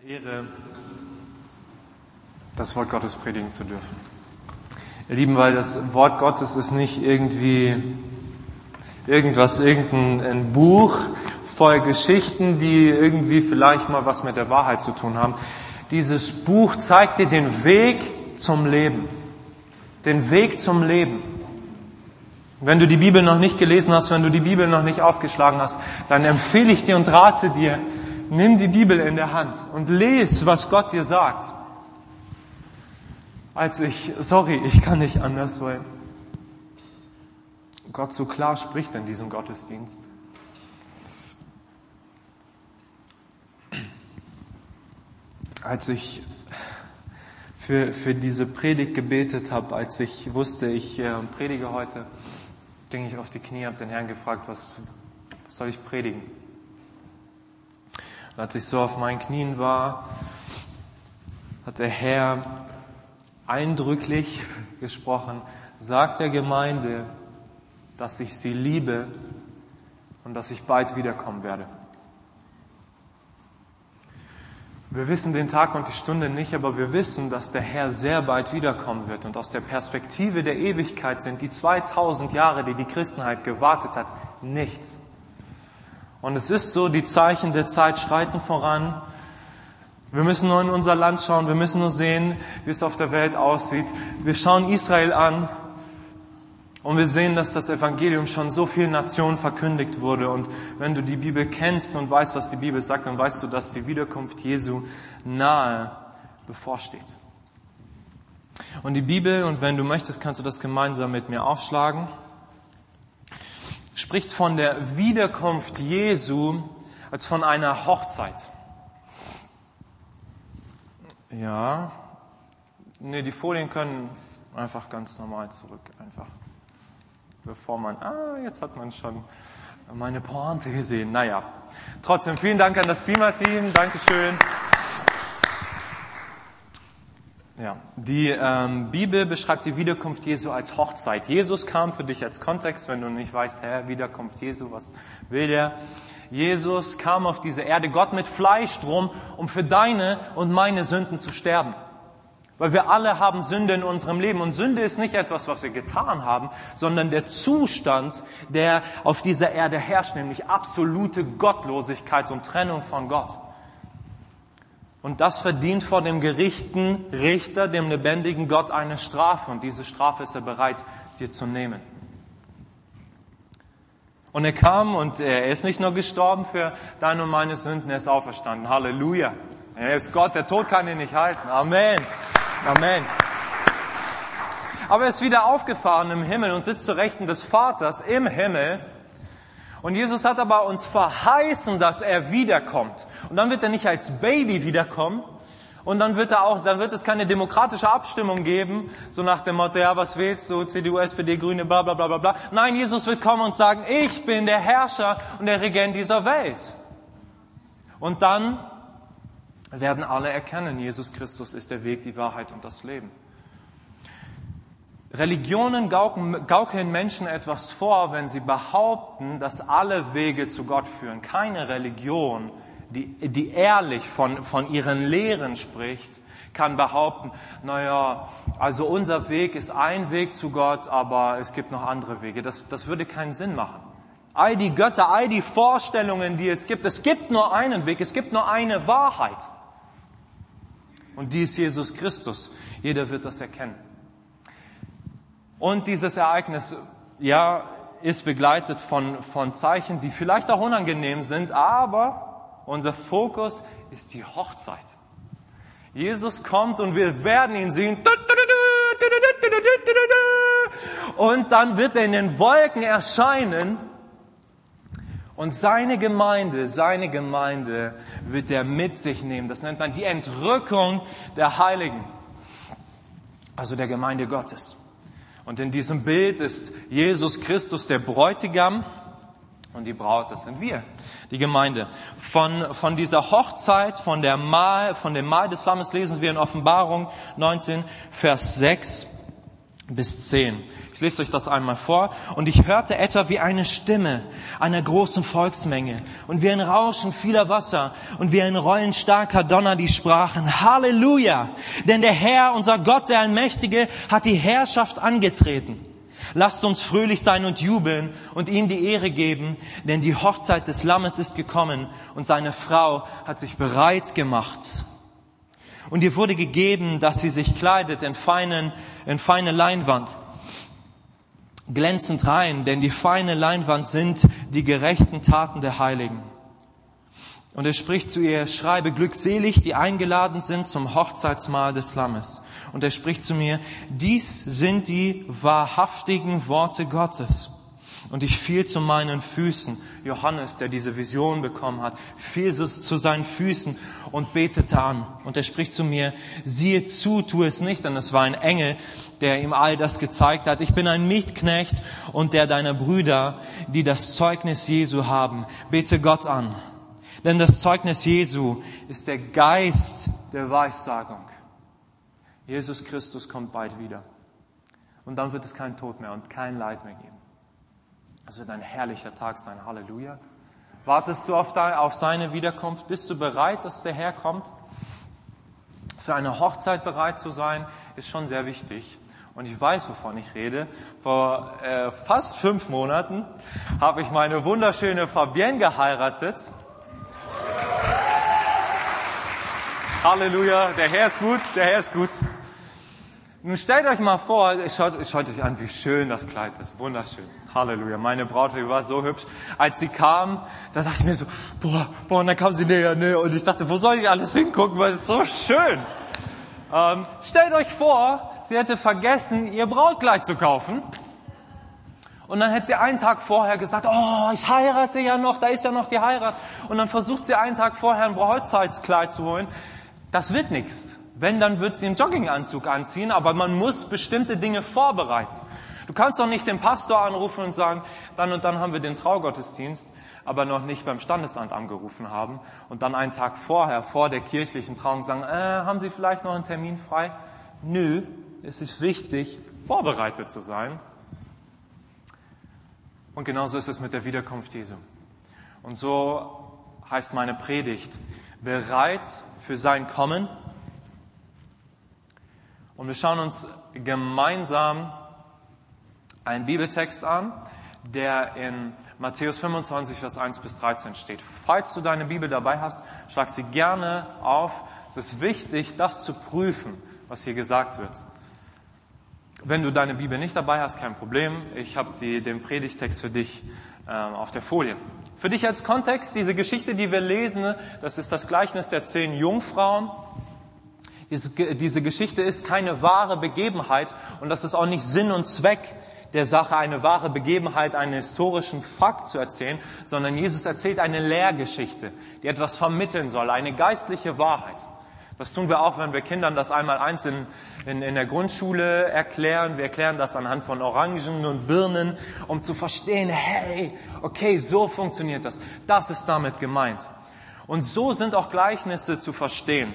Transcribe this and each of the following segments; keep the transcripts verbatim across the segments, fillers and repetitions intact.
Ehre, das Wort Gottes predigen zu dürfen. Ihr Lieben, weil das Wort Gottes ist nicht irgendwie irgendwas, irgendein Buch voll Geschichten, die irgendwie vielleicht mal was mit der Wahrheit zu tun haben. Dieses Buch zeigt dir den Weg zum Leben. Den Weg zum Leben. Wenn du die Bibel noch nicht gelesen hast, wenn du die Bibel noch nicht aufgeschlagen hast, dann empfehle ich dir und rate dir, nimm die Bibel in der Hand und lese, was Gott dir sagt. Als ich, sorry, ich kann nicht anders, weil Gott so klar spricht in diesem Gottesdienst. Als ich für, für diese Predigt gebetet habe, als ich wusste, ich äh, predige heute, ging ich auf die Knie, habe den Herrn gefragt, was, was soll ich predigen? Und als ich so auf meinen Knien war, hat der Herr eindrücklich gesprochen, sagt der Gemeinde, dass ich sie liebe und dass ich bald wiederkommen werde. Wir wissen den Tag und die Stunde nicht, aber wir wissen, dass der Herr sehr bald wiederkommen wird. Und aus der Perspektive der Ewigkeit sind die zweitausend Jahre, die die Christenheit gewartet hat, nichts. Und es ist so, die Zeichen der Zeit schreiten voran. Wir müssen nur in unser Land schauen, wir müssen nur sehen, wie es auf der Welt aussieht. Wir schauen Israel an und wir sehen, dass das Evangelium schon so vielen Nationen verkündigt wurde. Und wenn du die Bibel kennst und weißt, was die Bibel sagt, dann weißt du, dass die Wiederkunft Jesu nahe bevorsteht. Und die Bibel, und wenn du möchtest, kannst du das gemeinsam mit mir aufschlagen, spricht von der Wiederkunft Jesu als von einer Hochzeit. Ja, nee, die Folien können einfach ganz normal zurück, einfach. Bevor man, ah, jetzt hat man schon meine Pointe gesehen. Naja, trotzdem vielen Dank an das Beamer-Team, Dankeschön. Ja, die ähm, Bibel beschreibt die Wiederkunft Jesu als Hochzeit. Jesus kam für dich als Kontext, wenn du nicht weißt, hä, Wiederkunft Jesu, was will der? Jesus kam auf diese Erde, Gott mit Fleisch drum, um für deine und meine Sünden zu sterben. Weil wir alle haben Sünde in unserem Leben. Und Sünde ist nicht etwas, was wir getan haben, sondern der Zustand, der auf dieser Erde herrscht, nämlich absolute Gottlosigkeit und Trennung von Gott. Und das verdient vor dem gerechten Richter, dem lebendigen Gott, eine Strafe. Und diese Strafe ist er bereit, dir zu nehmen. Und er kam und er ist nicht nur gestorben für deine und meine Sünden, er ist auferstanden. Halleluja. Er ist Gott, der Tod kann ihn nicht halten. Amen. Amen. Aber er ist wieder aufgefahren im Himmel und sitzt zu Rechten des Vaters im Himmel. Und Jesus hat aber uns verheißen, dass er wiederkommt. Und dann wird er nicht als Baby wiederkommen. Und dann wird er auch, dann wird es keine demokratische Abstimmung geben, so nach dem Motto, ja, was wählst du, C D U, S P D, Grüne, bla, bla, bla, bla, bla. Nein, Jesus wird kommen und sagen, ich bin der Herrscher und der Regent dieser Welt. Und dann werden alle erkennen, Jesus Christus ist der Weg, die Wahrheit und das Leben. Religionen gaukeln Menschen etwas vor, wenn sie behaupten, dass alle Wege zu Gott führen. Keine Religion, die, die ehrlich von, von ihren Lehren spricht, kann behaupten, naja, also unser Weg ist ein Weg zu Gott, aber es gibt noch andere Wege. Das, das würde keinen Sinn machen. All die Götter, all die Vorstellungen, die es gibt, es gibt nur einen Weg, es gibt nur eine Wahrheit. Und die ist Jesus Christus. Jeder wird das erkennen. Und dieses Ereignis, ja, ist begleitet von, von Zeichen, die vielleicht auch unangenehm sind, aber unser Fokus ist die Hochzeit. Jesus kommt und wir werden ihn sehen. Und dann wird er in den Wolken erscheinen. Und seine Gemeinde, seine Gemeinde wird er mit sich nehmen. Das nennt man die Entrückung der Heiligen. Also der Gemeinde Gottes. Und in diesem Bild ist Jesus Christus der Bräutigam und die Braut, das sind wir, die Gemeinde. Von, von dieser Hochzeit, von, der Mahl, von dem Mahl des Lammes lesen wir in Offenbarung neunzehn, Vers sechs. bis zehn. Ich lese euch das einmal vor. Und ich hörte etwa wie eine Stimme einer großen Volksmenge und wie ein Rauschen vieler Wasser und wie ein Rollen starker Donner, die sprachen: Halleluja! Denn der Herr, unser Gott, der Allmächtige, hat die Herrschaft angetreten. Lasst uns fröhlich sein und jubeln und ihm die Ehre geben, denn die Hochzeit des Lammes ist gekommen und seine Frau hat sich bereit gemacht. Und ihr wurde gegeben, dass sie sich kleidet in, feinen, in feine Leinwand, glänzend rein, denn die feine Leinwand sind die gerechten Taten der Heiligen. Und er spricht zu ihr: Schreibe glückselig, die eingeladen sind zum Hochzeitsmahl des Lammes. Und er spricht zu mir: Dies sind die wahrhaftigen Worte Gottes. Und ich fiel zu meinen Füßen. Johannes, der diese Vision bekommen hat, fiel so zu seinen Füßen und betete an. Und er spricht zu mir: Siehe zu, tu es nicht. Denn es war ein Engel, der ihm all das gezeigt hat. Ich bin ein Mitknecht und der deiner Brüder, die das Zeugnis Jesu haben. Bete Gott an. Denn das Zeugnis Jesu ist der Geist der Weissagung. Jesus Christus kommt bald wieder. Und dann wird es keinen Tod mehr und kein Leid mehr geben. Es wird ein herrlicher Tag sein. Halleluja. Wartest du auf, deine, auf seine Wiederkunft? Bist du bereit, dass der Herr kommt? Für eine Hochzeit bereit zu sein, ist schon sehr wichtig. Und ich weiß, wovon ich rede. Vor äh, fast fünf Monaten habe ich meine wunderschöne Fabienne geheiratet. Halleluja, der Herr ist gut, der Herr ist gut. Nun stellt euch mal vor, schaut, schaut euch an, wie schön das Kleid ist. Wunderschön. Halleluja. Meine Braut, die war so hübsch. Als sie kam, da dachte ich mir so, boah, boah, und dann kam sie näher, näher. Und ich dachte, wo soll ich alles hingucken, weil es ist so schön. Ähm, stellt euch vor, sie hätte vergessen, ihr Brautkleid zu kaufen. Und dann hätte sie einen Tag vorher gesagt, oh, ich heirate ja noch, da ist ja noch die Heirat. Und dann versucht sie einen Tag vorher ein Hochzeitskleid zu holen. Das wird nichts. Wenn, dann wird sie einen Jogginganzug anziehen, aber man muss bestimmte Dinge vorbereiten. Du kannst doch nicht den Pastor anrufen und sagen, dann und dann haben wir den Traugottesdienst, aber noch nicht beim Standesamt angerufen haben und dann einen Tag vorher, vor der kirchlichen Trauung sagen, äh, haben Sie vielleicht noch einen Termin frei? Nö, es ist wichtig, vorbereitet zu sein. Und genauso ist es mit der Wiederkunft Jesu. Und so heißt meine Predigt: bereit für sein Kommen. Und wir schauen uns gemeinsam einen Bibeltext an, der in Matthäus fünfundzwanzig, Vers eins bis dreizehn steht. Falls du deine Bibel dabei hast, schlag sie gerne auf. Es ist wichtig, das zu prüfen, was hier gesagt wird. Wenn du deine Bibel nicht dabei hast, kein Problem. Ich habe die, den Predigtext für dich äh, auf der Folie. Für dich als Kontext, diese Geschichte, die wir lesen, das ist das Gleichnis der zehn Jungfrauen. Diese, diese Geschichte ist keine wahre Begebenheit und das ist auch nicht Sinn und Zweck der Sache, eine wahre Begebenheit, einen historischen Fakt zu erzählen, sondern Jesus erzählt eine Lehrgeschichte, die etwas vermitteln soll, eine geistliche Wahrheit. Das tun wir auch, wenn wir Kindern das einmal eins in, in, in der Grundschule erklären. Wir erklären das anhand von Orangen und Birnen, um zu verstehen, hey, okay, so funktioniert das. Das ist damit gemeint. Und so sind auch Gleichnisse zu verstehen.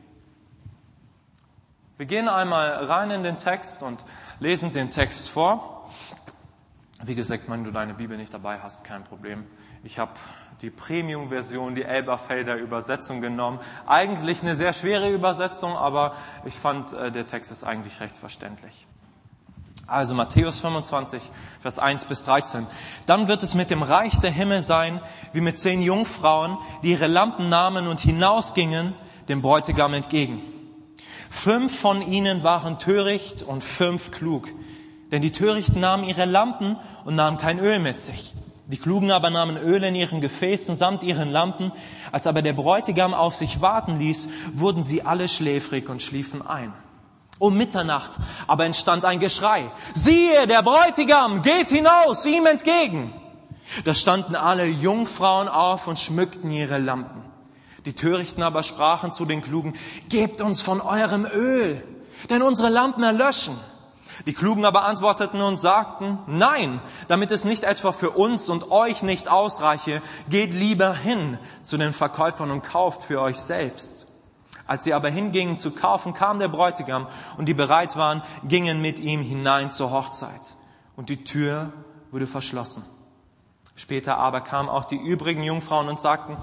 Wir gehen einmal rein in den Text und lesen den Text vor. Wie gesagt, wenn du deine Bibel nicht dabei hast, kein Problem. Ich habe die Premium-Version, die Elberfelder Übersetzung genommen. Eigentlich eine sehr schwere Übersetzung, aber ich fand, der Text ist eigentlich recht verständlich. Also Matthäus fünfundzwanzig, Vers eins bis dreizehn. Dann wird es mit dem Reich der Himmel sein, wie mit zehn Jungfrauen, die ihre Lampen nahmen und hinausgingen dem Bräutigam entgegen. Fünf von ihnen waren töricht und fünf klug. Denn die Törichten nahmen ihre Lampen und nahmen kein Öl mit sich. Die Klugen aber nahmen Öl in ihren Gefäßen samt ihren Lampen. Als aber der Bräutigam auf sich warten ließ, wurden sie alle schläfrig und schliefen ein. Um Mitternacht aber entstand ein Geschrei. Siehe, der Bräutigam geht hinaus ihm entgegen. Da standen alle Jungfrauen auf und schmückten ihre Lampen. Die Törichten aber sprachen zu den Klugen, gebt uns von eurem Öl, denn unsere Lampen erlöschen. Die Klugen aber antworteten und sagten, nein, damit es nicht etwa für uns und euch nicht ausreiche, geht lieber hin zu den Verkäufern und kauft für euch selbst. Als sie aber hingingen zu kaufen, kam der Bräutigam, und die bereit waren, gingen mit ihm hinein zur Hochzeit. Und die Tür wurde verschlossen. Später aber kamen auch die übrigen Jungfrauen und sagten: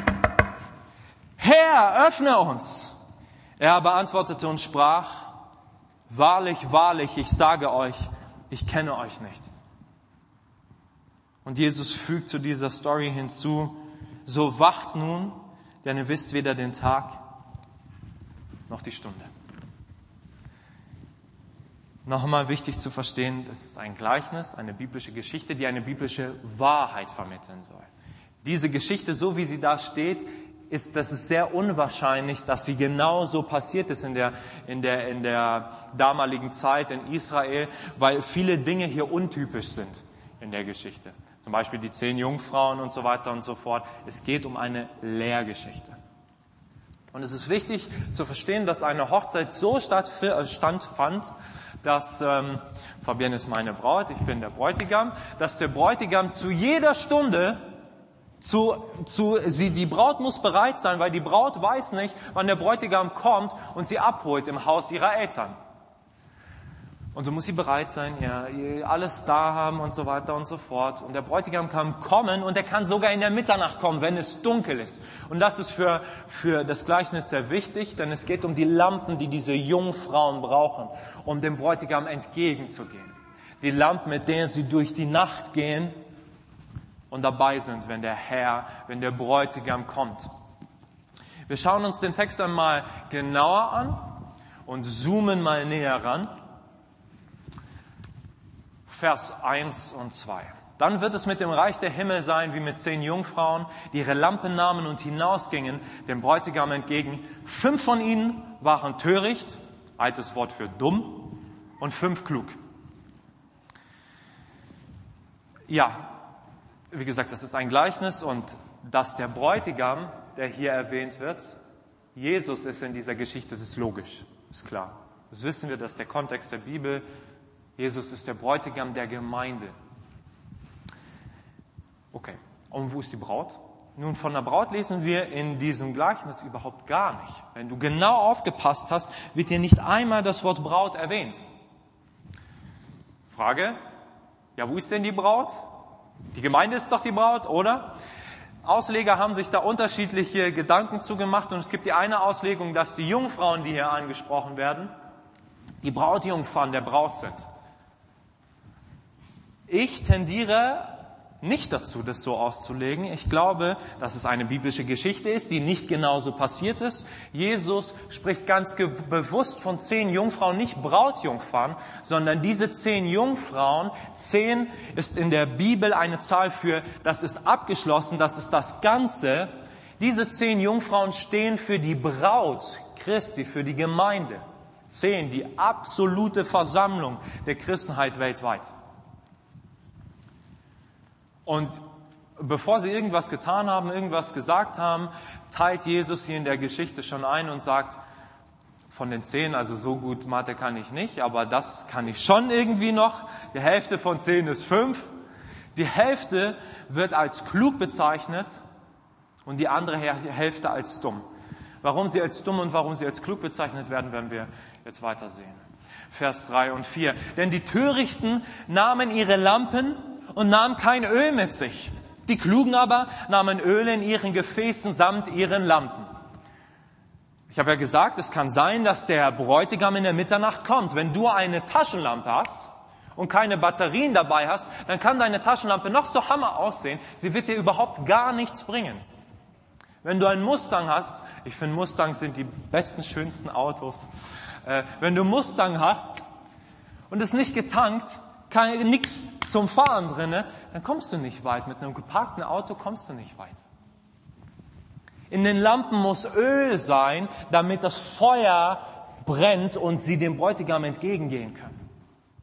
Herr, öffne uns! Er aber antwortete und sprach: Wahrlich, wahrlich, ich sage euch, ich kenne euch nicht. Und Jesus fügt zu dieser Story hinzu: So wacht nun, denn ihr wisst weder den Tag noch die Stunde. Nochmal wichtig zu verstehen, das ist ein Gleichnis, eine biblische Geschichte, die eine biblische Wahrheit vermitteln soll. Diese Geschichte, so wie sie da steht, ist, das ist sehr unwahrscheinlich, dass sie genau so passiert ist in der, in der, in der damaligen Zeit in Israel, weil viele Dinge hier untypisch sind in der Geschichte. Zum Beispiel die zehn Jungfrauen und so weiter und so fort. Es geht um eine Lehrgeschichte. Und es ist wichtig zu verstehen, dass eine Hochzeit so stattfand, dass, ähm, Fabienne ist meine Braut, ich bin der Bräutigam, dass der Bräutigam zu jeder Stunde Zu, zu, sie, die Braut muss bereit sein, weil die Braut weiß nicht, wann der Bräutigam kommt und sie abholt im Haus ihrer Eltern. Und so muss sie bereit sein, ja, alles da haben und so weiter und so fort. Und der Bräutigam kann kommen, und er kann sogar in der Mitternacht kommen, wenn es dunkel ist. Und das ist für, für das Gleichnis sehr wichtig, denn es geht um die Lampen, die diese Jungfrauen brauchen, um dem Bräutigam entgegenzugehen. Die Lampen, mit denen sie durch die Nacht gehen und dabei sind, wenn der Herr, wenn der Bräutigam kommt. Wir schauen uns den Text einmal genauer an und zoomen mal näher ran. Vers eins und zwei. Dann wird es mit dem Reich der Himmel sein, wie mit zehn Jungfrauen, die ihre Lampen nahmen und hinausgingen, dem Bräutigam entgegen. Fünf von ihnen waren töricht, altes Wort für dumm, und fünf klug. Ja, wie gesagt, das ist ein Gleichnis, und dass der Bräutigam, der hier erwähnt wird, Jesus ist in dieser Geschichte, das ist logisch, ist klar. Das wissen wir, das ist der Kontext der Bibel. Jesus ist der Bräutigam der Gemeinde. Okay, und wo ist die Braut? Nun, von der Braut lesen wir in diesem Gleichnis überhaupt gar nicht. Wenn du genau aufgepasst hast, wird hier nicht einmal das Wort Braut erwähnt. Frage, ja, wo ist denn die Braut? Die Gemeinde ist doch die Braut, oder? Ausleger haben sich da unterschiedliche Gedanken zugemacht, und es gibt die eine Auslegung, dass die Jungfrauen, die hier angesprochen werden, die Brautjungfern der Braut sind. Ich tendiere nicht dazu, das so auszulegen. Ich glaube, dass es eine biblische Geschichte ist, die nicht genauso passiert ist. Jesus spricht ganz ge- bewusst von zehn Jungfrauen, nicht Brautjungfern, sondern diese zehn Jungfrauen. Zehn ist in der Bibel eine Zahl für, das ist abgeschlossen, das ist das Ganze. Diese zehn Jungfrauen stehen für die Braut Christi, für die Gemeinde. Zehn, die absolute Versammlung der Christenheit weltweit. Und bevor sie irgendwas getan haben, irgendwas gesagt haben, teilt Jesus hier in der Geschichte schon ein und sagt, von den zehn, also so gut Mathe kann ich nicht, aber das kann ich schon irgendwie noch. Die Hälfte von zehn ist fünf. Die Hälfte wird als klug bezeichnet und die andere Hälfte als dumm. Warum sie als dumm und warum sie als klug bezeichnet werden, werden wir jetzt weiter sehen. Vers drei und vier. Denn die Törichten nahmen ihre Lampen und nahmen kein Öl mit sich. Die Klugen aber nahmen Öl in ihren Gefäßen samt ihren Lampen. Ich habe ja gesagt, es kann sein, dass der Bräutigam in der Mitternacht kommt. Wenn du eine Taschenlampe hast und keine Batterien dabei hast, dann kann deine Taschenlampe noch so hammer aussehen. Sie wird dir überhaupt gar nichts bringen. Wenn du einen Mustang hast, ich finde Mustangs sind die besten, schönsten Autos. Äh, wenn du Mustang hast und es nicht getankt, nichts zum Fahren drinne, dann kommst du nicht weit. Mit einem geparkten Auto kommst du nicht weit. In den Lampen muss Öl sein, damit das Feuer brennt und sie dem Bräutigam entgegengehen können.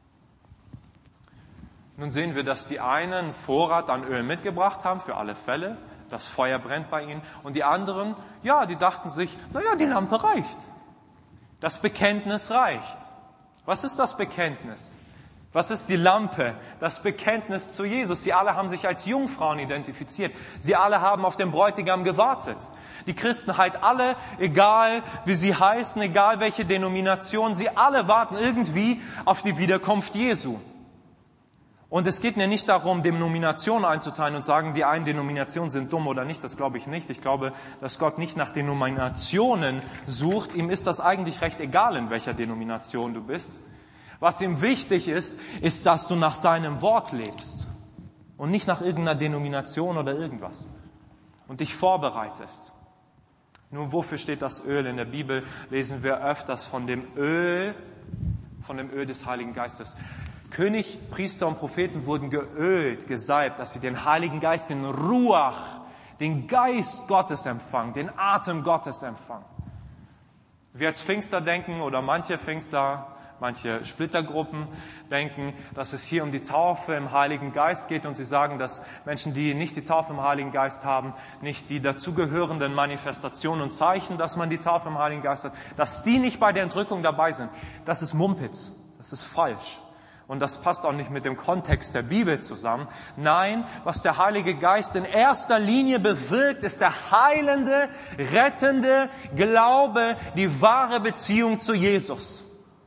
Nun sehen wir, dass die einen Vorrat an Öl mitgebracht haben, für alle Fälle. Das Feuer brennt bei ihnen. Und die anderen, ja, die dachten sich, naja, die Lampe reicht. Das Bekenntnis reicht. Was ist das Bekenntnis? Was ist die Lampe? Das Bekenntnis zu Jesus. Sie alle haben sich als Jungfrauen identifiziert. Sie alle haben auf den Bräutigam gewartet. Die Christenheit alle, egal wie sie heißen, egal welche Denomination, sie alle warten irgendwie auf die Wiederkunft Jesu. Und es geht mir nicht darum, Denominationen einzuteilen und sagen, die einen Denominationen sind dumm oder nicht. Das glaube ich nicht. Ich glaube, dass Gott nicht nach Denominationen sucht. Ihm ist das eigentlich recht egal, in welcher Denomination du bist. Was ihm wichtig ist, ist, dass du nach seinem Wort lebst und nicht nach irgendeiner Denomination oder irgendwas und dich vorbereitest. Nun, wofür steht das Öl? In der Bibel lesen wir öfters von dem Öl, von dem Öl des Heiligen Geistes. König, Priester und Propheten wurden geölt, gesalbt, dass sie den Heiligen Geist, den Ruach, den Geist Gottes empfangen, den Atem Gottes empfangen. Wir als Pfingster denken oder manche Pfingster, manche Splittergruppen denken, dass es hier um die Taufe im Heiligen Geist geht und sie sagen, dass Menschen, die nicht die Taufe im Heiligen Geist haben, nicht die dazugehörenden Manifestationen und Zeichen, dass man die Taufe im Heiligen Geist hat, dass die nicht bei der Entrückung dabei sind. Das ist Mumpitz, das ist falsch. Und das passt auch nicht mit dem Kontext der Bibel zusammen. Nein, was der Heilige Geist in erster Linie bewirkt, ist der heilende, rettende Glaube, die wahre Beziehung zu Jesus.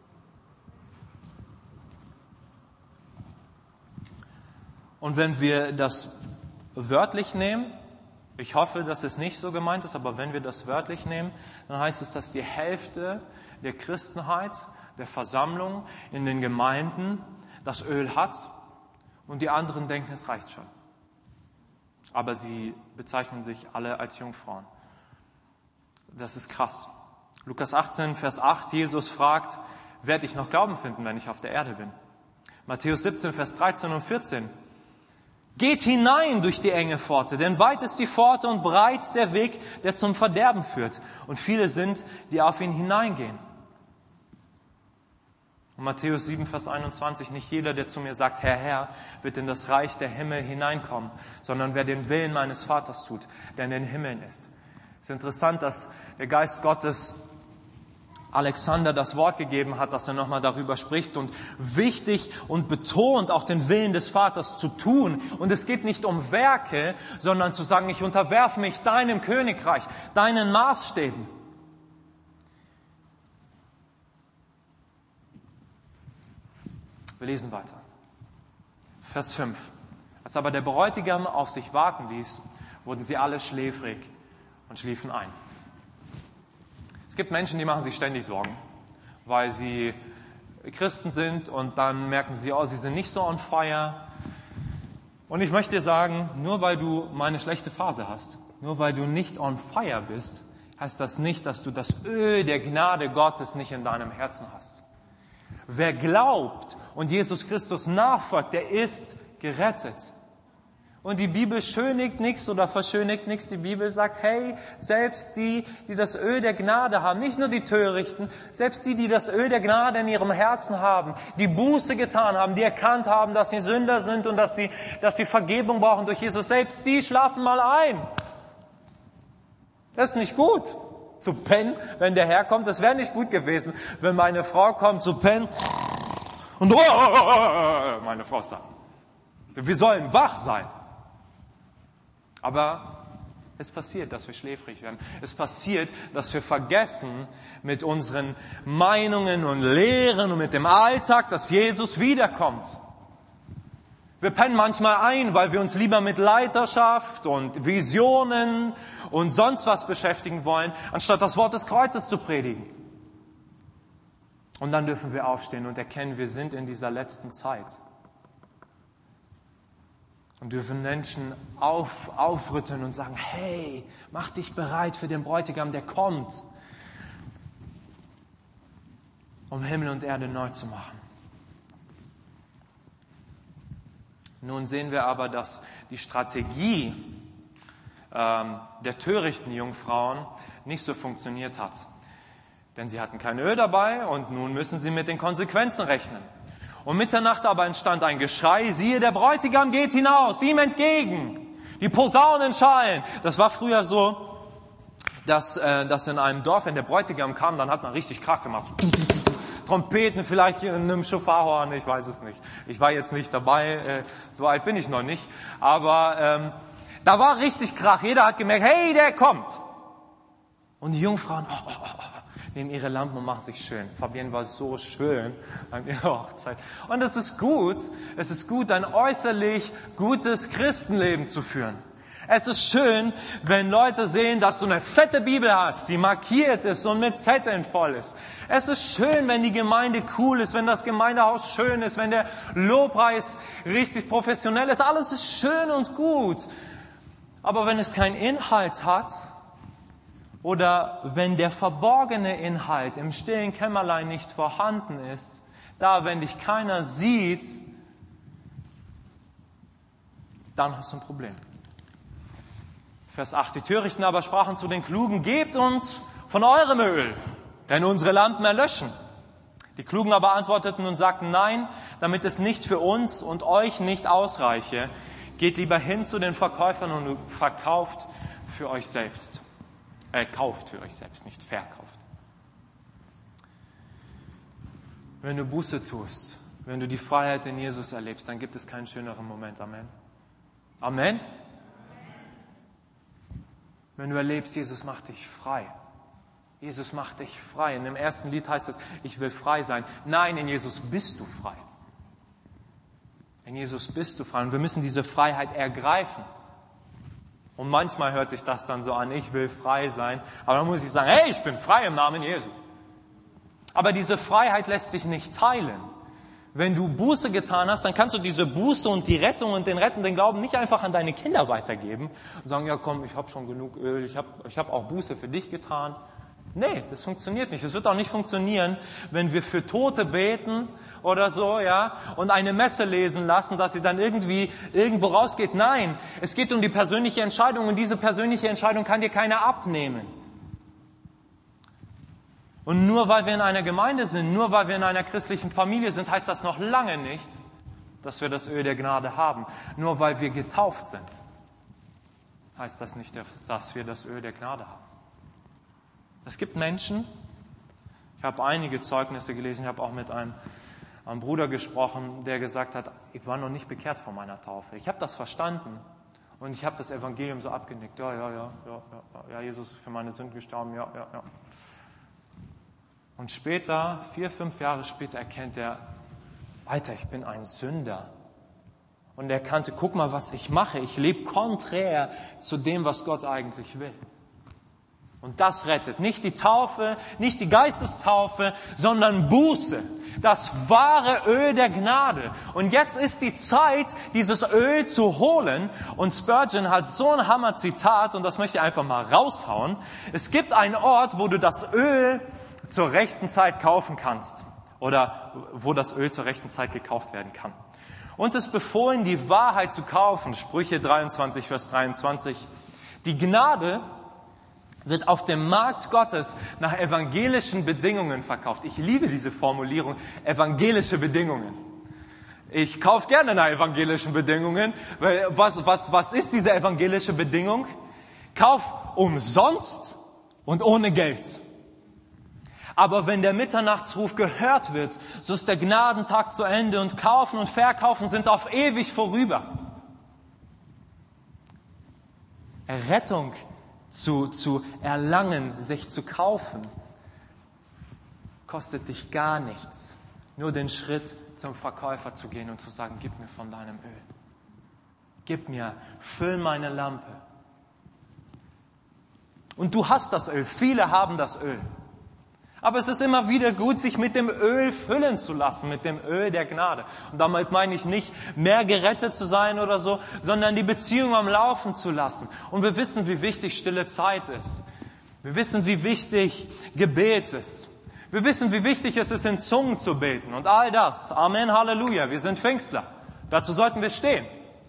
Und wenn wir das wörtlich nehmen, ich hoffe, dass es nicht so gemeint ist, aber wenn wir das wörtlich nehmen, dann heißt es, dass die Hälfte der Christenheit, der Versammlung in den Gemeinden das Öl hat und die anderen denken, es reicht schon. Aber sie bezeichnen sich alle als Jungfrauen. Das ist krass. Lukas achtzehn, Vers acht, Jesus fragt, werde ich noch Glauben finden, wenn ich auf der Erde bin? Matthäus siebzehn, Vers dreizehn und vierzehn. Geht hinein durch die enge Pforte, denn weit ist die Pforte und breit der Weg, der zum Verderben führt. Und viele sind, die auf ihn hineingehen. Und Matthäus sieben, Vers einundzwanzig, nicht jeder, der zu mir sagt, Herr, Herr, wird in das Reich der Himmel hineinkommen, sondern wer den Willen meines Vaters tut, der in den Himmeln ist. Es ist interessant, dass der Geist Gottes Alexander das Wort gegeben hat, dass er nochmal darüber spricht und wichtig und betont, auch den Willen des Vaters zu tun. Und es geht nicht um Werke, sondern zu sagen, ich unterwerfe mich deinem Königreich, deinen Maßstäben. Wir lesen weiter. Vers fünf. Als aber der Bräutigam auf sich warten ließ, wurden sie alle schläfrig und schliefen ein. Es gibt Menschen, die machen sich ständig Sorgen, weil sie Christen sind und dann merken sie, oh, sie sind nicht so on fire. Und ich möchte dir sagen, nur weil du mal eine schlechte Phase hast, nur weil du nicht on fire bist, heißt das nicht, dass du das Öl der Gnade Gottes nicht in deinem Herzen hast. Wer glaubt und Jesus Christus nachfolgt, der ist gerettet. Und die Bibel schönigt nichts oder verschönigt nichts. Die Bibel sagt, hey, selbst die, die das Öl der Gnade haben, nicht nur die Törichten, selbst die, die das Öl der Gnade in ihrem Herzen haben, die Buße getan haben, die erkannt haben, dass sie Sünder sind und dass sie, dass sie Vergebung brauchen durch Jesus, selbst die schlafen mal ein. Das ist nicht gut, zu pennen, wenn der Herr kommt. Das wäre nicht gut gewesen, wenn meine Frau kommt zu pennen und oh, meine Frau sagt, wir sollen wach sein. Aber es passiert, dass wir schläfrig werden. Es passiert, dass wir vergessen mit unseren Meinungen und Lehren und mit dem Alltag, dass Jesus wiederkommt. Wir pennen manchmal ein, weil wir uns lieber mit Leiterschaft und Visionen und sonst was beschäftigen wollen, anstatt das Wort des Kreuzes zu predigen. Und dann dürfen wir aufstehen und erkennen, wir sind in dieser letzten Zeit. Und dürfen Menschen auf, aufrütteln und sagen, hey, mach dich bereit für den Bräutigam, der kommt, um Himmel und Erde neu zu machen. Nun sehen wir aber, dass die Strategie ähm, der törichten Jungfrauen nicht so funktioniert hat. Denn sie hatten kein Öl dabei und nun müssen sie mit den Konsequenzen rechnen. Um Mitternacht aber entstand ein Geschrei, siehe, der Bräutigam geht hinaus, ihm entgegen. Die Posaunen schallen. Das war früher so, dass, äh, dass in einem Dorf, wenn der Bräutigam kam, dann hat man richtig Krach gemacht. Trompeten, vielleicht in einem Schofarhorn, ich weiß es nicht. Ich war jetzt nicht dabei, äh, so alt bin ich noch nicht. Aber ähm, da war richtig Krach. Jeder hat gemerkt, hey, der kommt. Und die Jungfrauen oh, oh, oh, nehmen ihre Lampen und machen sich schön. Fabienne war so schön an ihrer Hochzeit. Und es ist gut, es ist gut, ein äußerlich gutes Christenleben zu führen. Es ist schön, wenn Leute sehen, dass du eine fette Bibel hast, die markiert ist und mit Zetteln voll ist. Es ist schön, wenn die Gemeinde cool ist, wenn das Gemeindehaus schön ist, wenn der Lobpreis richtig professionell ist. Alles ist schön und gut. Aber wenn es keinen Inhalt hat oder wenn der verborgene Inhalt im stillen Kämmerlein nicht vorhanden ist, da, wenn dich keiner sieht, dann hast du ein Problem. Vers acht. Die Törichten aber sprachen zu den Klugen, gebt uns von eurem Öl, denn unsere Lampen erlöschen. Die Klugen aber antworteten und sagten, nein, damit es nicht für uns und euch nicht ausreiche, geht lieber hin zu den Verkäufern und verkauft für euch selbst. Äh, kauft für euch selbst, nicht verkauft. Wenn du Buße tust, wenn du die Freiheit in Jesus erlebst, dann gibt es keinen schöneren Moment. Amen. Amen. Wenn du erlebst, Jesus macht dich frei. Jesus macht dich frei. In dem ersten Lied heißt es, ich will frei sein. Nein, in Jesus bist du frei. In Jesus bist du frei. Und wir müssen diese Freiheit ergreifen. Und manchmal hört sich das dann so an, ich will frei sein. Aber dann muss ich sagen, hey, ich bin frei im Namen Jesu. Aber diese Freiheit lässt sich nicht teilen. Wenn du Buße getan hast, dann kannst du diese Buße und die Rettung und den rettenden Glauben nicht einfach an deine Kinder weitergeben und sagen, ja komm, ich habe schon genug Öl, ich habe ich hab auch Buße für dich getan. Nee, das funktioniert nicht. Es wird auch nicht funktionieren, wenn wir für Tote beten oder so, ja, und eine Messe lesen lassen, dass sie dann irgendwie irgendwo rausgeht. Nein, es geht um die persönliche Entscheidung und diese persönliche Entscheidung kann dir keiner abnehmen. Und nur weil wir in einer Gemeinde sind, nur weil wir in einer christlichen Familie sind, heißt das noch lange nicht, dass wir das Öl der Gnade haben. Nur weil wir getauft sind, heißt das nicht, dass wir das Öl der Gnade haben. Es gibt Menschen, ich habe einige Zeugnisse gelesen, ich habe auch mit einem, einem Bruder gesprochen, der gesagt hat, ich war noch nicht bekehrt vor meiner Taufe. Ich habe das verstanden und ich habe das Evangelium so abgenickt. Ja, ja, ja, ja, ja, ja, Jesus ist für meine Sünden gestorben, ja, ja, ja. Und später, vier, fünf Jahre später, erkennt er, Alter, ich bin ein Sünder. Und er erkannte, guck mal, was ich mache. Ich lebe konträr zu dem, was Gott eigentlich will. Und das rettet. Nicht die Taufe, nicht die Geistestaufe, sondern Buße. Das wahre Öl der Gnade. Und jetzt ist die Zeit, dieses Öl zu holen. Und Spurgeon hat so ein Hammer-Zitat, und das möchte ich einfach mal raushauen. Es gibt einen Ort, wo du das Öl zur rechten Zeit kaufen kannst oder wo das Öl zur rechten Zeit gekauft werden kann. Uns ist befohlen, die Wahrheit zu kaufen. Sprüche dreiundzwanzig, Vers dreiundzwanzig. Die Gnade wird auf dem Markt Gottes nach evangelischen Bedingungen verkauft. Ich liebe diese Formulierung, evangelische Bedingungen. Ich kaufe gerne nach evangelischen Bedingungen, weil was, was, was ist diese evangelische Bedingung? Kauf umsonst und ohne Geld. Aber wenn der Mitternachtsruf gehört wird, so ist der Gnadentag zu Ende und Kaufen und Verkaufen sind auf ewig vorüber. Errettung zu, zu erlangen, sich zu kaufen, kostet dich gar nichts. Nur den Schritt zum Verkäufer zu gehen und zu sagen, gib mir von deinem Öl. Gib mir, füll meine Lampe. Und du hast das Öl, viele haben das Öl. Aber es ist immer wieder gut, sich mit dem Öl füllen zu lassen, mit dem Öl der Gnade. Und damit meine ich nicht, mehr gerettet zu sein oder so, sondern die Beziehung am Laufen zu lassen. Und wir wissen, wie wichtig stille Zeit ist. Wir wissen, wie wichtig Gebet ist. Wir wissen, wie wichtig es ist, in Zungen zu beten. Und all das. Amen, Halleluja. Wir sind Pfingstler. Dazu sollten wir stehen.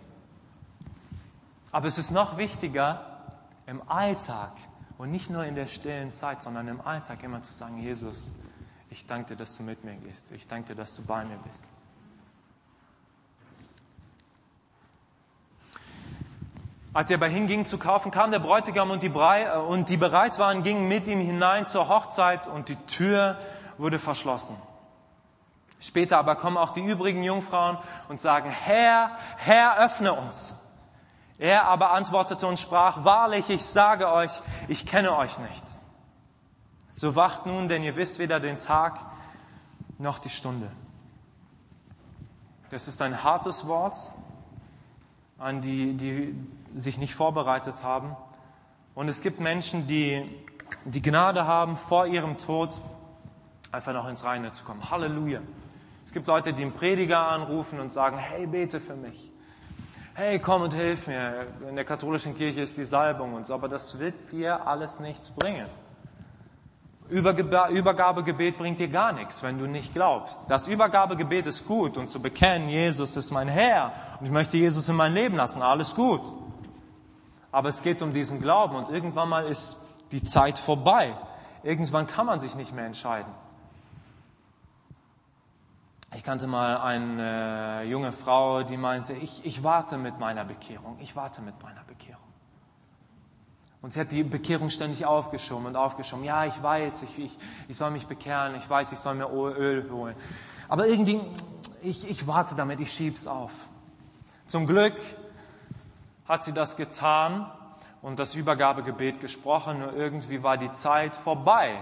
Aber es ist noch wichtiger, im Alltag, und nicht nur in der stillen Zeit, sondern im Alltag immer zu sagen, Jesus, ich danke dir, dass du mit mir gehst. Ich danke dir, dass du bei mir bist. Als er aber hinging zu kaufen, kam der Bräutigam und die, Brei, und die bereit waren, gingen mit ihm hinein zur Hochzeit und die Tür wurde verschlossen. Später aber kommen auch die übrigen Jungfrauen und sagen, Herr, Herr, öffne uns. Er aber antwortete und sprach, wahrlich, ich sage euch, ich kenne euch nicht. So wacht nun, denn ihr wisst weder den Tag noch die Stunde. Das ist ein hartes Wort an die, die sich nicht vorbereitet haben. Und es gibt Menschen, die die Gnade haben, vor ihrem Tod einfach noch ins Reine zu kommen. Halleluja. Es gibt Leute, die einen Prediger anrufen und sagen, hey, bete für mich. Hey, komm und hilf mir. In der katholischen Kirche ist die Salbung und so, aber das wird dir alles nichts bringen. Übergabegebet bringt dir gar nichts, wenn du nicht glaubst. Das Übergabegebet ist gut und zu bekennen, Jesus ist mein Herr und ich möchte Jesus in mein Leben lassen, alles gut. Aber es geht um diesen Glauben und irgendwann mal ist die Zeit vorbei. Irgendwann kann man sich nicht mehr entscheiden. Ich kannte mal eine junge Frau, die meinte, ich, ich warte mit meiner Bekehrung, ich warte mit meiner Bekehrung. Und sie hat die Bekehrung ständig aufgeschoben und aufgeschoben. Ja, ich weiß, ich, ich, ich soll mich bekehren, ich weiß, ich soll mir Öl holen. Aber irgendwie, ich, ich warte damit, ich schieb's auf. Zum Glück hat sie das getan und das Übergabegebet gesprochen, nur irgendwie war die Zeit vorbei.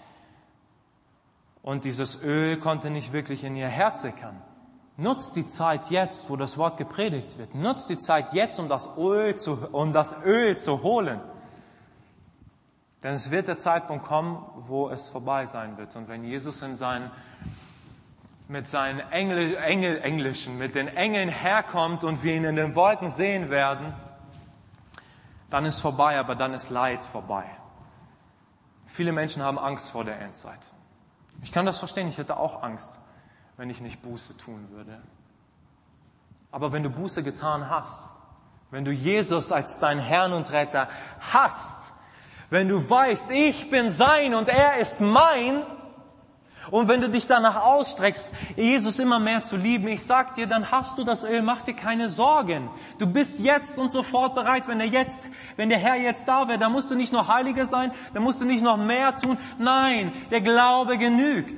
Und dieses Öl konnte nicht wirklich in ihr Herz sickern. Nutzt die Zeit jetzt, wo das Wort gepredigt wird. Nutzt die Zeit jetzt, um das Öl zu, um das Öl zu holen. Denn es wird der Zeitpunkt kommen, wo es vorbei sein wird. Und wenn Jesus in seinen, mit seinen Engel, Engel, Englischen, mit den Engeln herkommt und wir ihn in den Wolken sehen werden, dann ist vorbei, aber dann ist Leid vorbei. Viele Menschen haben Angst vor der Endzeit. Ich kann das verstehen, ich hätte auch Angst, wenn ich nicht Buße tun würde. Aber wenn du Buße getan hast, wenn du Jesus als dein Herrn und Retter hast, wenn du weißt, ich bin sein und er ist mein, und wenn du dich danach ausstreckst, Jesus immer mehr zu lieben, ich sag dir, dann hast du das Öl, mach dir keine Sorgen. Du bist jetzt und sofort bereit, wenn der jetzt, wenn der Herr jetzt da wäre, dann musst du nicht noch heiliger sein, dann musst du nicht noch mehr tun. Nein, der Glaube genügt.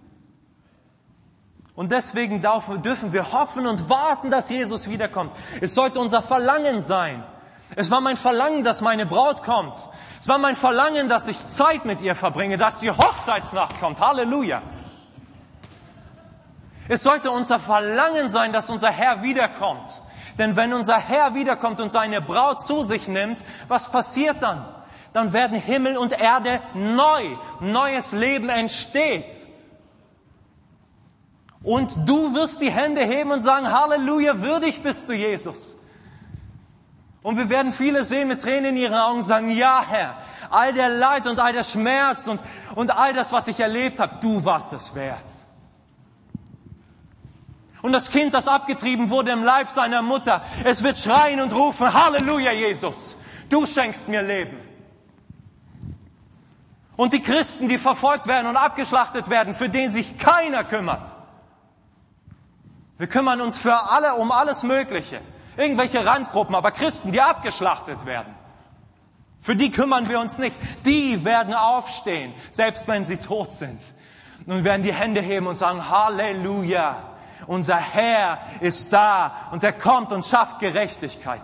Und deswegen dürfen wir hoffen und warten, dass Jesus wiederkommt. Es sollte unser Verlangen sein. Es war mein Verlangen, dass meine Braut kommt. Es war mein Verlangen, dass ich Zeit mit ihr verbringe, dass die Hochzeitsnacht kommt. Halleluja. Es sollte unser Verlangen sein, dass unser Herr wiederkommt. Denn wenn unser Herr wiederkommt und seine Braut zu sich nimmt, was passiert dann? Dann werden Himmel und Erde neu. Neues Leben entsteht. Und du wirst die Hände heben und sagen, Halleluja, würdig bist du, Jesus. Und wir werden viele sehen mit Tränen in ihren Augen sagen, ja Herr, all der Leid und all der Schmerz und, und all das, was ich erlebt habe, du warst es wert. Und das Kind, das abgetrieben wurde im Leib seiner Mutter, es wird schreien und rufen, Halleluja Jesus, du schenkst mir Leben. Und die Christen, die verfolgt werden und abgeschlachtet werden, für den sich keiner kümmert. Wir kümmern uns für alle um alles Mögliche. Irgendwelche Randgruppen, aber Christen, die abgeschlachtet werden. Für die kümmern wir uns nicht. Die werden aufstehen, selbst wenn sie tot sind. Und werden die Hände heben und sagen, Halleluja, unser Herr ist da und er kommt und schafft Gerechtigkeit.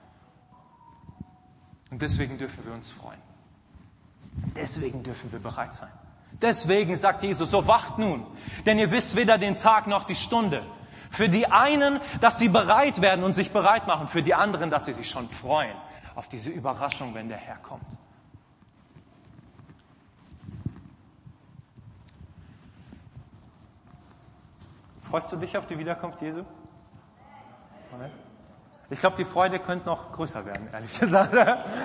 Und deswegen dürfen wir uns freuen. Deswegen dürfen wir bereit sein. Deswegen sagt Jesus, so wacht nun, denn ihr wisst weder den Tag noch die Stunde. Für die einen, dass sie bereit werden und sich bereit machen. Für die anderen, dass sie sich schon freuen auf diese Überraschung, wenn der Herr kommt. Freust du dich auf die Wiederkunft Jesu? Amen. Ich glaube, die Freude könnte noch größer werden, ehrlich gesagt.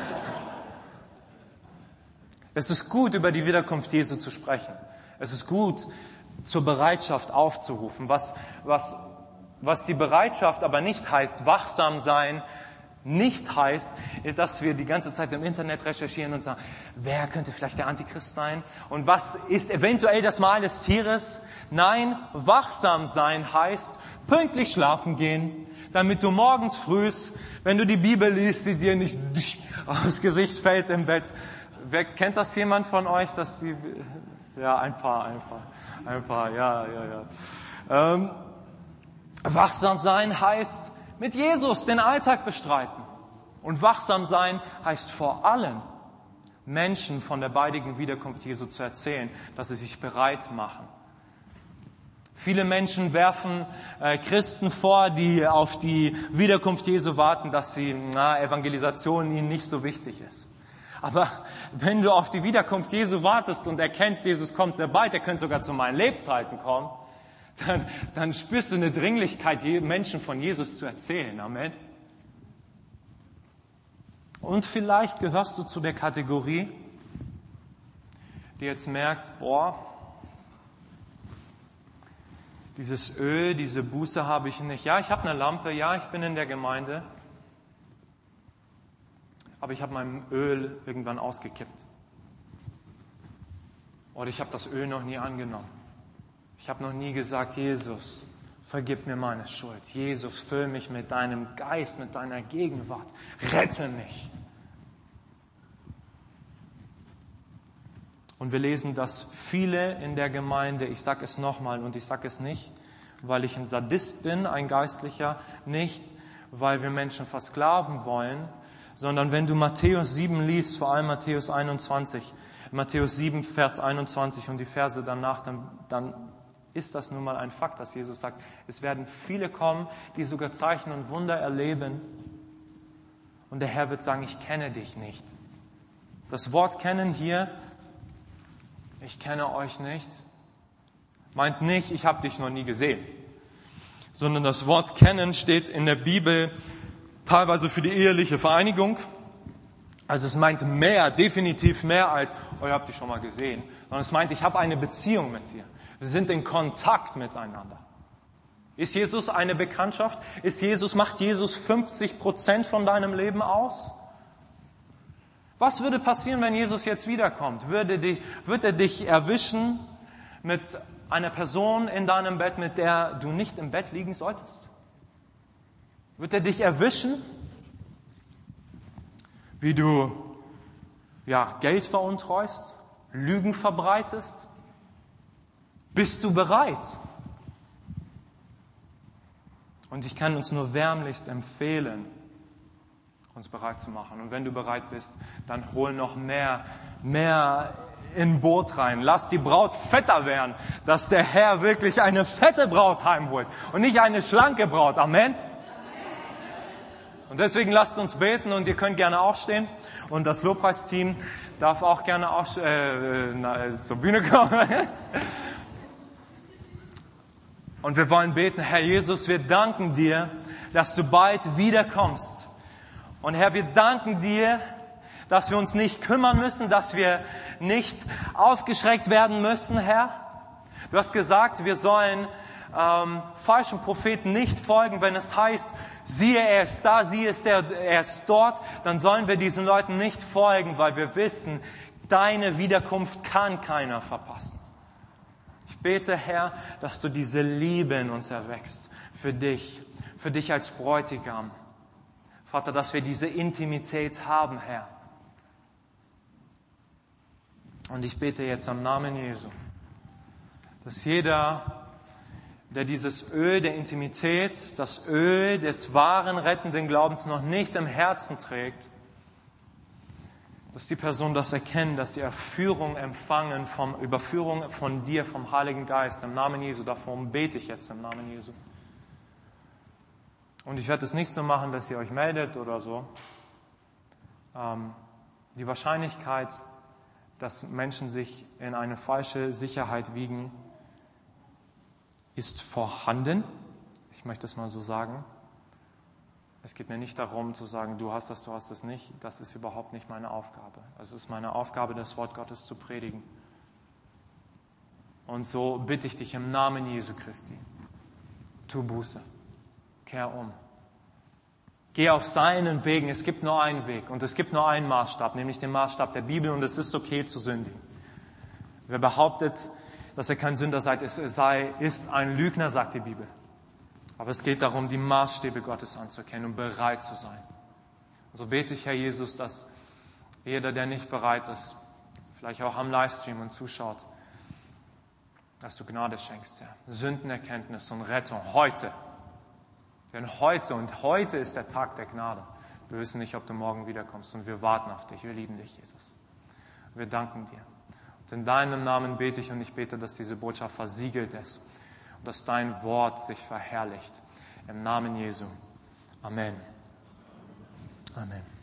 Es ist gut, über die Wiederkunft Jesu zu sprechen. Es ist gut, zur Bereitschaft aufzurufen. Was, was, was die Bereitschaft aber nicht heißt, wachsam sein, nicht heißt, ist, dass wir die ganze Zeit im Internet recherchieren und sagen, wer könnte vielleicht der Antichrist sein? Und was ist eventuell das Mal des Tieres? Nein, wachsam sein heißt, pünktlich schlafen gehen, damit du morgens frühs, wenn du die Bibel liest, die dir nicht aufs Gesicht fällt im Bett. Wer kennt das jemand von euch, dass die, ja, ein paar, ein paar, ein paar, ja, ja, ja. Ähm, wachsam sein heißt mit Jesus den Alltag bestreiten. Und wachsam sein heißt vor allem, Menschen von der baldigen Wiederkunft Jesu zu erzählen, dass sie sich bereit machen. Viele Menschen werfen äh, Christen vor, die auf die Wiederkunft Jesu warten, dass sie, na, Evangelisation ihnen nicht so wichtig ist. Aber wenn du auf die Wiederkunft Jesu wartest und erkennst, Jesus kommt sehr bald, er könnte sogar zu meinen Lebzeiten kommen, dann, dann spürst du eine Dringlichkeit, Menschen von Jesus zu erzählen. Amen. Und vielleicht gehörst du zu der Kategorie, die jetzt merkt, boah, dieses Öl, diese Buße habe ich nicht. Ja, ich habe eine Lampe, ja, ich bin in der Gemeinde, aber ich habe mein Öl irgendwann ausgekippt. Oder ich habe das Öl noch nie angenommen. Ich habe noch nie gesagt, Jesus, vergib mir meine Schuld. Jesus, füll mich mit deinem Geist, mit deiner Gegenwart. Rette mich. Und wir lesen, dass viele in der Gemeinde, ich sage es nochmal und ich sage es nicht, weil ich ein Sadist bin, ein Geistlicher, nicht, weil wir Menschen versklaven wollen, sondern wenn du Matthäus sieben liest, vor allem Matthäus einundzwanzig, Matthäus sieben, Vers einundzwanzig und die Verse danach, dann, dann ist das nun mal ein Fakt, dass Jesus sagt, es werden viele kommen, die sogar Zeichen und Wunder erleben und der Herr wird sagen, ich kenne dich nicht. Das Wort kennen hier, ich kenne euch nicht, meint nicht, ich habe dich noch nie gesehen, sondern das Wort kennen steht in der Bibel teilweise für die eheliche Vereinigung. Also es meint mehr, definitiv mehr als, oh, ihr habt dich schon mal gesehen, sondern es meint, ich habe eine Beziehung mit dir. Wir sind in Kontakt miteinander. Ist Jesus eine Bekanntschaft? Ist Jesus, macht Jesus fünfzig Prozent von deinem Leben aus? Was würde passieren, wenn Jesus jetzt wiederkommt? Würde die, wird er dich erwischen mit einer Person in deinem Bett, mit der du nicht im Bett liegen solltest? Wird er dich erwischen, wie du ja, Geld veruntreust, Lügen verbreitest? Bist du bereit? Und ich kann uns nur wärmlichst empfehlen, uns bereit zu machen. Und wenn du bereit bist, dann hol noch mehr, mehr in ein Boot rein. Lass die Braut fetter werden, dass der Herr wirklich eine fette Braut heimholt und nicht eine schlanke Braut. Amen. Und deswegen lasst uns beten und ihr könnt gerne aufstehen und das Lobpreisteam darf auch gerne auf, äh, na, zur Bühne kommen. Und wir wollen beten, Herr Jesus, wir danken dir, dass du bald wiederkommst. Und Herr, wir danken dir, dass wir uns nicht kümmern müssen, dass wir nicht aufgeschreckt werden müssen, Herr. Du hast gesagt, wir sollen ähm, falschen Propheten nicht folgen, wenn es heißt, siehe, er ist da, siehe, ist er, er ist dort, dann sollen wir diesen Leuten nicht folgen, weil wir wissen, deine Wiederkunft kann keiner verpassen. Ich bete, Herr, dass du diese Liebe in uns erweckst, für dich, für dich als Bräutigam. Vater, dass wir diese Intimität haben, Herr. Und ich bete jetzt am Namen Jesu, dass jeder, der dieses Öl der Intimität, das Öl des wahren rettenden Glaubens noch nicht im Herzen trägt, dass die Person das erkennt, dass sie Erführung empfangen, vom, Überführung von dir, vom Heiligen Geist, im Namen Jesu. Darum bete ich jetzt im Namen Jesu. Und ich werde es nicht so machen, dass ihr euch meldet oder so. Ähm, die Wahrscheinlichkeit, dass Menschen sich in eine falsche Sicherheit wiegen, ist vorhanden. Ich möchte es mal so sagen. Es geht mir nicht darum zu sagen, du hast das, du hast das nicht. Das ist überhaupt nicht meine Aufgabe. Es ist meine Aufgabe, das Wort Gottes zu predigen. Und so bitte ich dich im Namen Jesu Christi. Tu Buße. Kehr um. Geh auf seinen Wegen. Es gibt nur einen Weg und es gibt nur einen Maßstab, nämlich den Maßstab der Bibel, und es ist okay zu sündigen. Wer behauptet, dass er kein Sünder sei, ist ein Lügner, sagt die Bibel. Aber es geht darum, die Maßstäbe Gottes anzuerkennen und bereit zu sein. Und so bete ich, Herr Jesus, dass jeder, der nicht bereit ist, vielleicht auch am Livestream und zuschaut, dass du Gnade schenkst, Herr. Sündenerkenntnis und Rettung heute. Denn heute und heute ist der Tag der Gnade. Wir wissen nicht, ob du morgen wiederkommst und wir warten auf dich. Wir lieben dich, Jesus. Wir danken dir. Und in deinem Namen bete ich und ich bete, dass diese Botschaft versiegelt ist und dass dein Wort sich verherrlicht. Im Namen Jesu. Amen. Amen.